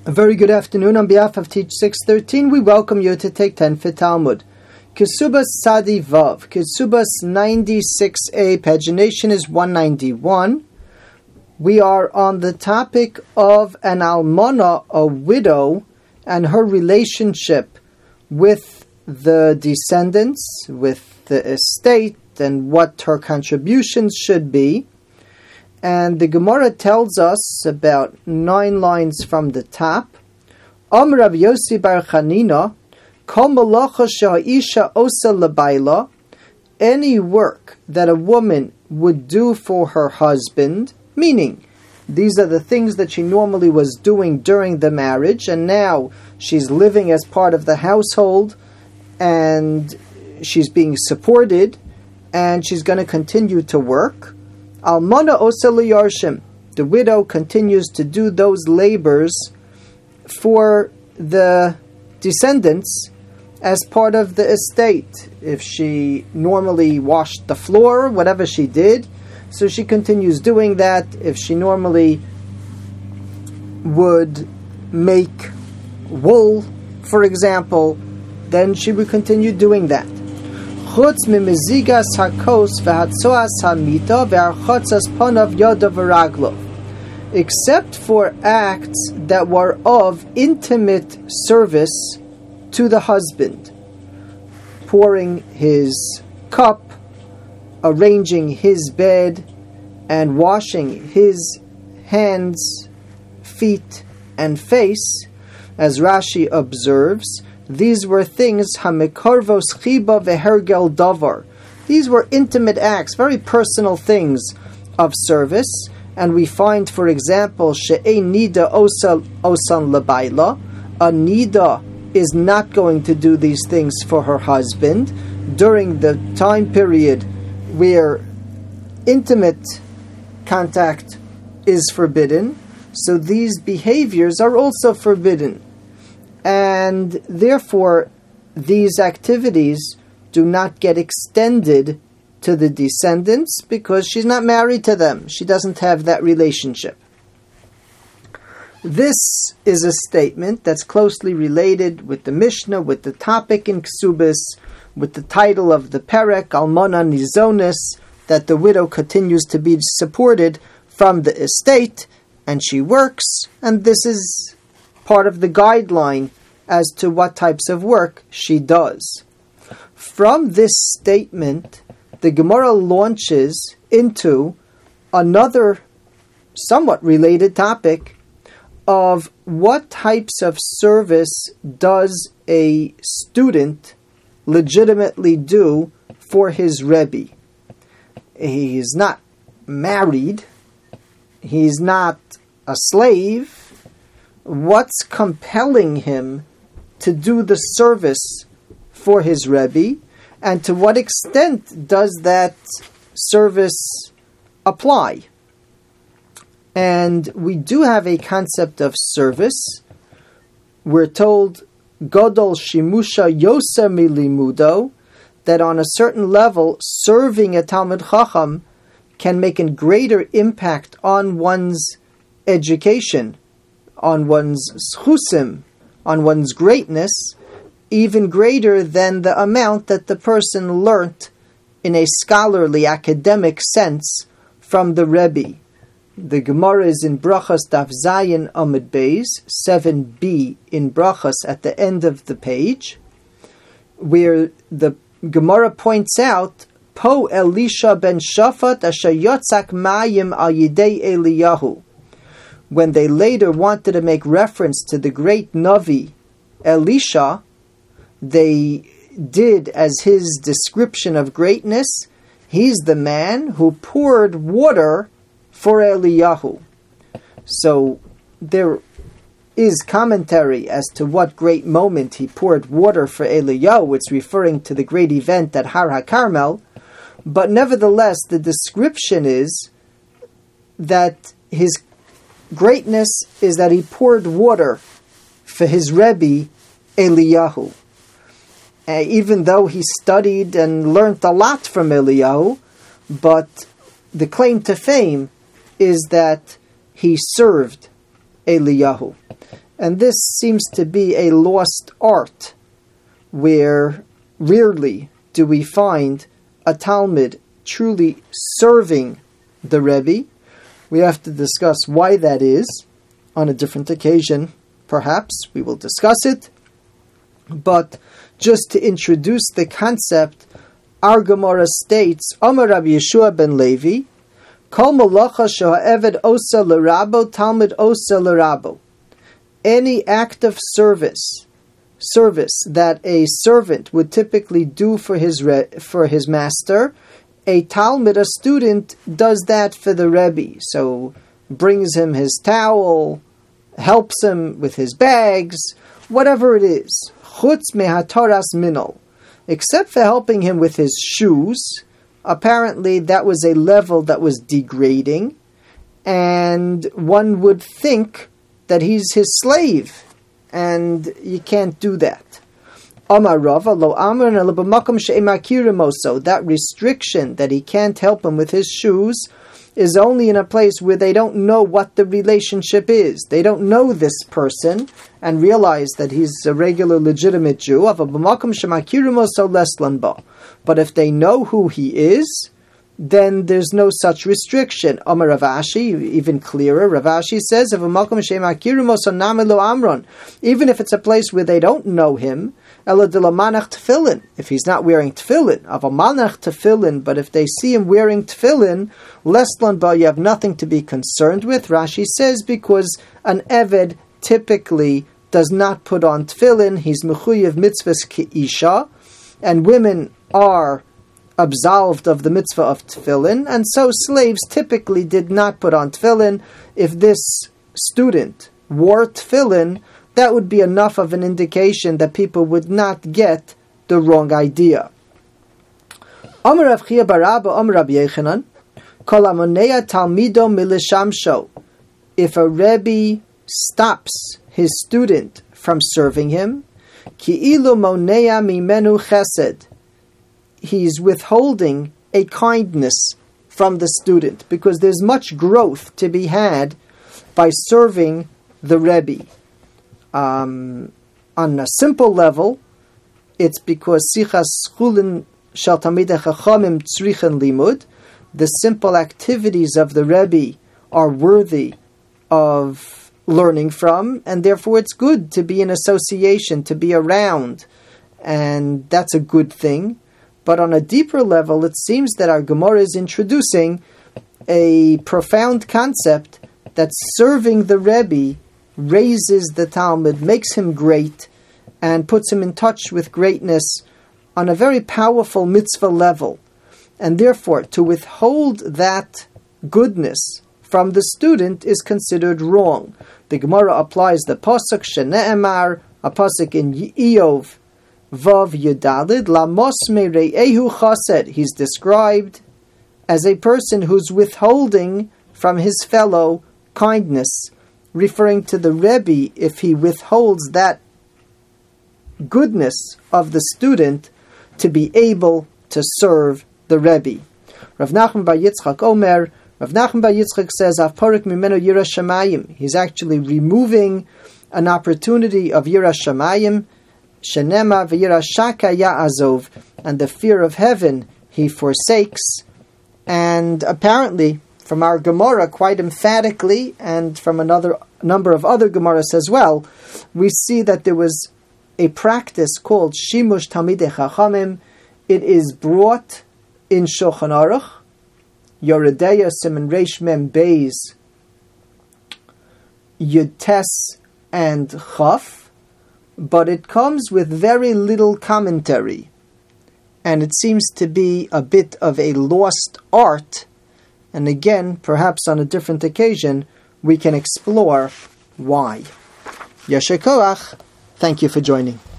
A very good afternoon. On behalf of Teach 613, we welcome you to take 10 for Talmud. Kesubas Sadi Vav. Kesubas 96a, pagination is 191. We are on the topic of an almana, a widow, and her relationship with the descendants, with the estate, and what her contributions should be. And the Gemara tells us about 9 lines from the top. Amar Rav Yossi bar Chanina, Kol malacha she'ha'isha osa lebayla, any work that a woman would do for her husband, meaning these are the things that she normally was doing during the marriage, and now she's living as part of the household, and she's being supported, and she's going to continue to work. Almana osa liyarshim, the widow continues to do those labors for the descendants as part of the estate. If she normally washed the floor, whatever she did, so she continues doing that. If she normally would make wool, for example, then she would continue doing that. Chutz mimizigas hakos v'hatzoas hamita v'archotzas panav yoda v'raglo, except for acts that were of intimate service to the husband, pouring his cup, arranging his bed, and washing his hands, feet, and face, as Rashi observes. These were things, hamekarvos chiba vehergel davar. These were intimate acts, very personal things of service. And we find, for example, she'ei nida osan lebayla. A nida is not going to do these things for her husband during the time period where intimate contact is forbidden. So these behaviors are also forbidden. And therefore, these activities do not get extended to the descendants because she's not married to them. She doesn't have that relationship. This is a statement that's closely related with the Mishnah, with the topic in Ksubis, with the title of the Perek, Almana Nizonis, that the widow continues to be supported from the estate, and she works, and this is part of the guideline as to what types of work she does. From this statement, the Gemara launches into another somewhat related topic of what types of service does a student legitimately do for his Rebbe. He is not married. He's not a slave. What's compelling him to do the service for his Rebbe, and to what extent does that service apply? And we do have a concept of service. We're told, Godol Shimusha Yosa Milimudo, that on a certain level, serving a Talmid Chacham can make a greater impact on one's education, on one's schusim, on one's greatness, even greater than the amount that the person learnt in a scholarly, academic sense from the Rebbe. The Gemara is in Brachas Daf Zayin Amud Beis, 7b in Brachas at the end of the page, where the Gemara points out, Po Elisha ben Shafat asher yotzak mayim al yidei Eliyahu. When they later wanted to make reference to the great Navi Elisha, they did as his description of greatness, he's the man who poured water for Eliyahu. So there is commentary as to what great moment he poured water for Eliyahu. It's referring to the great event at Har HaKarmel, but nevertheless the description is that his greatness is that he poured water for his Rebbe Eliyahu. Even though he studied and learnt a lot from Eliyahu, but the claim to fame is that he served Eliyahu. And this seems to be a lost art, where rarely do we find a Talmud truly serving the Rebbe. We have to discuss why that is on a different occasion. Perhaps we will discuss it. But just to introduce the concept, our Gemara states, Amar Rabbi Yeshua ben Levi, Kol malacha she'ha'eved osa l'rabo, Talmud osa l'rabo. Any act of service that a servant would typically do for his master, a Talmud, a student, does that for the Rebbe. So brings him his towel, helps him with his bags, whatever it is. Chutz mehatoras minol. Except for helping him with his shoes. Apparently that was a level that was degrading, and one would think that he's his slave, and you can't do that. Amar Rava lo amar b'makom she'ema kirimoso. That restriction that he can't help him with his shoes is only in a place where they don't know what the relationship is. They don't know this person and realize that he's a regular, legitimate Jew. But if they know who he is, then there's no such restriction. Amar Rav Ashi, even clearer, Rav Ashi says, even if it's a place where they don't know him, if he's not wearing tefillin, but if they see him wearing tefillin, you have nothing to be concerned with. Rashi says, because an Eved typically does not put on tefillin, he's mechuyev mitzvahs ki'isha, and women are absolved of the mitzvah of tefillin, and so slaves typically did not put on tefillin. If this student wore tefillin, that would be enough of an indication that people would not get the wrong idea. Amar Rav Chia bar Abba, Amar Rabbi Yechanan, Kol amonea talmido milishamsho. If a Rebbe stops his student from serving him, ki'ilu monea mimenu chesed, he's withholding a kindness from the student, because there's much growth to be had by serving the Rebbe. On a simple level, it's because sichas chulin shel talmidei chachamim tzrichen limud. The simple activities of the Rebbe are worthy of learning from, and therefore it's good to be in association, to be around, and that's a good thing. But on a deeper level, it seems that our Gemara is introducing a profound concept that serving the Rebbe raises the Talmud, makes him great, and puts him in touch with greatness on a very powerful mitzvah level. And therefore, to withhold that goodness from the student is considered wrong. The Gemara applies the pasuk shene'emar, a pasuk in Iyov, Vav Yudalid, Lamos Mere'ehu Chased. He's described as a person who's withholding from his fellow kindness, referring to the Rebbe. If he withholds that goodness of the student to be able to serve the Rebbe. Rav Nachman bar Yitzchak Omer, Rav Nachman bar Yitzchak says, Av Porik Mimenu Yiras Shamayim. He's actually removing an opportunity of Yiras Shamayim, Shenema v'yira shaka ya'azov, and the fear of heaven he forsakes. And apparently, from our Gemara, quite emphatically, and from another number of other Gemaras as well, we see that there was a practice called Shimush Talmidei Chachamim. It is brought in Shulchan Aruch, Yoredeya Siman Reish Mem Beis, Yud Tes and Chaf, but it comes with very little commentary, and it seems to be a bit of a lost art. And again, perhaps on a different occasion, we can explore why. Yasher Koach, thank you for joining.